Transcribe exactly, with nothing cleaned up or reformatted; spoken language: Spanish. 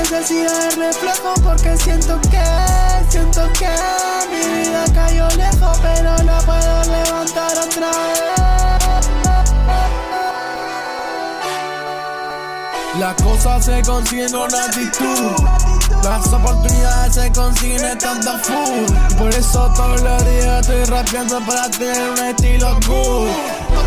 necesidad de reflejo porque siento que, siento que mi vida cayó lejos, pero la puedo levantar otra vez. Las cosas se consiguen con actitud, las oportunidades se consiguen estando full. Por eso todos los días estoy rapeando para tener un estilo cool.